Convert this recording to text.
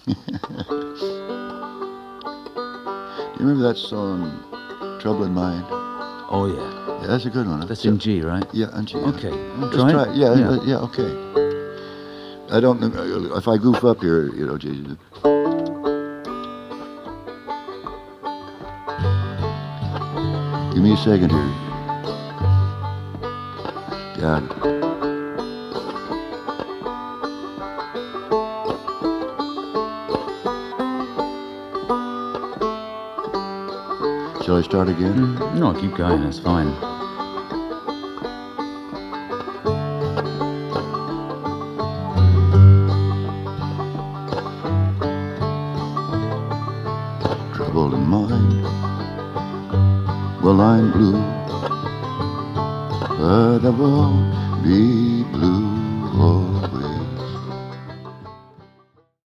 You remember that song, Trouble in Mind? Oh, yeah. Yeah, that's a good one. That's in G, right? Yeah, in G. Okay. Let's Try try it? it. Yeah, Yeah. yeah, okay. I don't know if I goof up here, G. Give me a second here. Got it. Shall I start again? No, keep going. That's fine. Trouble in mind. Well, I'm blue, but I won't be blue